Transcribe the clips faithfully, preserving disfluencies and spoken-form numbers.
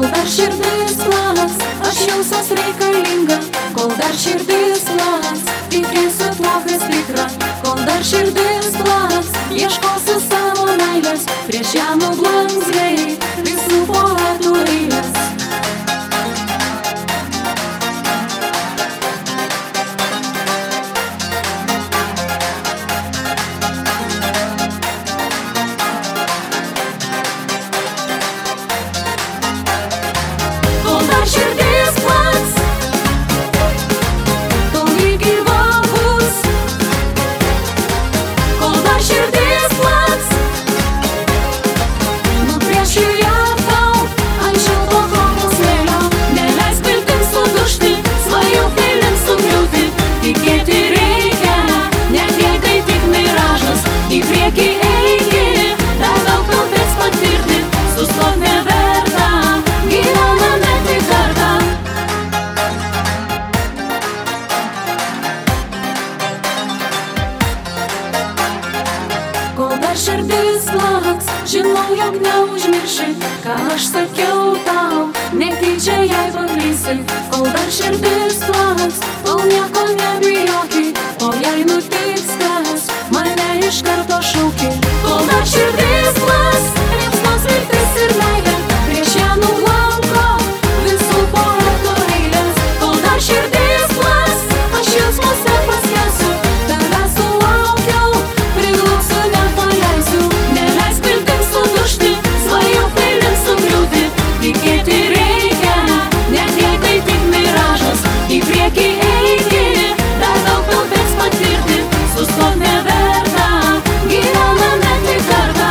Kol dar širdis plaks, aš jausiuos reikalinga. Kol dar širdis plaks, tikėsiu tuo, kas tikra. Kol dar širdis plaks, ieškosiu savo meilės. Prieš ją nublanks greit visų poetų eilės. Kol dar širdis plaks, tol ji gyva bus. Kol dar širdis plaks, nubrėšiu ją tau ant šilto kovo smėlio. Neleisk viltims sudužti, svajotėlėms sugriūti. Tikėti reikia, net jei tai tik miražas. Į priekį eiki, dar daug tau teks patirti. Sustok neverta, gyvename tik kartą. Kol dar širdis plaks, žinau, jog neužmirši, ką aš sakiau tau, netyčia jei paklysi. Kol dar širdis plaks, tol nieko nebijoki, o jei nutiks kas, mane iš karto šauki. Kol dar širdis plaks, liepsnos viltis ir meilė, prieš ją nublanko visų poetų eilės. Kol dar širdis plaks, aš jausmuose paskęsiu, tavęs sulaukiau, priglausiu, nepaleisiu. Neleisk viltims sudužti, svajotėlėms sugriūti. Tikėti reikia, net jei tai tik miražas. Į priekį eiki, dar daug tau teks patirti. Sustok neverta, gyvename tik kartą.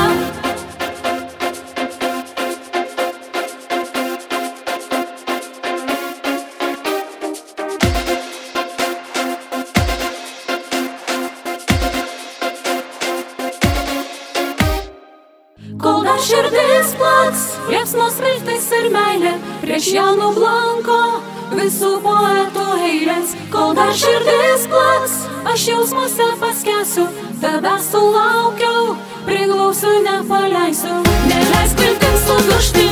Kol dar širdis plaks, liepsnos viltis ir meilė, prieš ją nublanko visų poetų eilės. Kol dar širdis plaks, aš jausmuose paskęsiu, tavęs sulaukiau, priglausiu, nepaleisiu. Neleisk viltims sudužti,